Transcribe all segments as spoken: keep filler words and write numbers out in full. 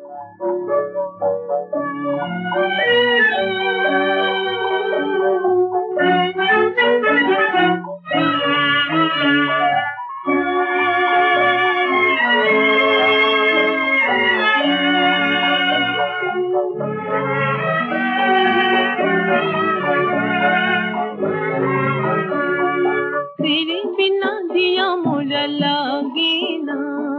तेरे बिना जिया मोरा लागे ना,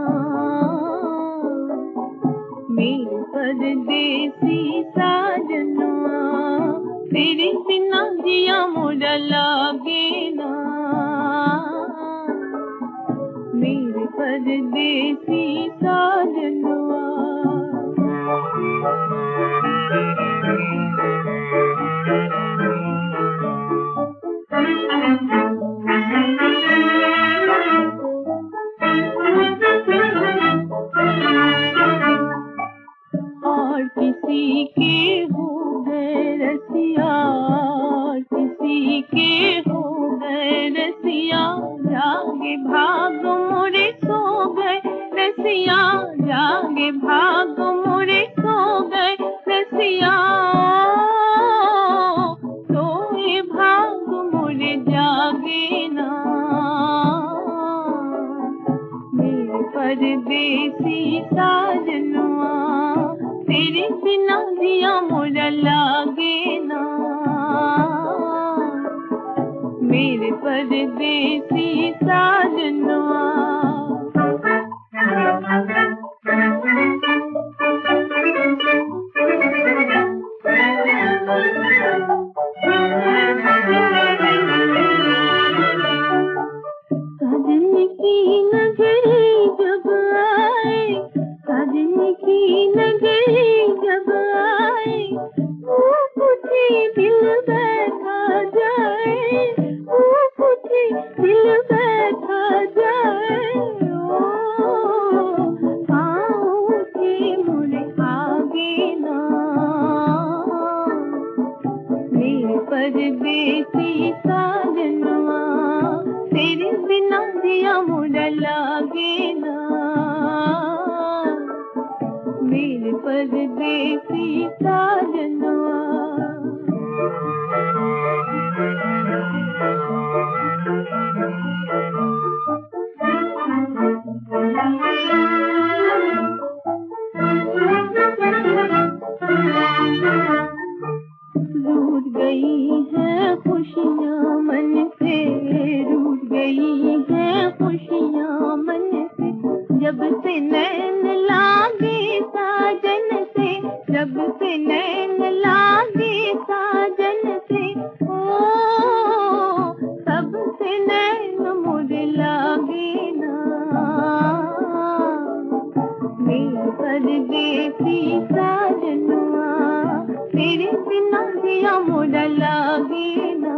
मेरे परदेसी साजना। तेरे बिना जिया मोरा लागे ना, मेरे परदेसी साजना। और किसी के हो गए रसिया, किसी के हो गए रसिया, जागे भाग मोरे सो गए रसिया, जागे भाग मोरे सो गए रसिया। सोए भाग मोरे जागे ना, मेरे परदेसी साजना। तेरे बिना जिया मोरा लागे ना, मेरे परदेसी साजना। साजन की नगरी जब आए, साजन की नगरी जब आए, वो पूछे दिल बैठा जाए, वो पूछे दिल बैठा जाए। ओ पाँव के मुड़े आगे ना, मेरे परदेसी साजना। तेरे बिना जिया मोरा लागे ना, मेरे परदेसी साजना। रूठ गई है खुशियाँ मन से, रूठ गई है खुशियाँ मन से, जब से नैन लागे साजन से, जब से नैन लागे साजन से। ओ तब से नैन मुझे लागे ना, मेरे परदेसी साजना। तेरे बिना जिया मोरा लागे ना,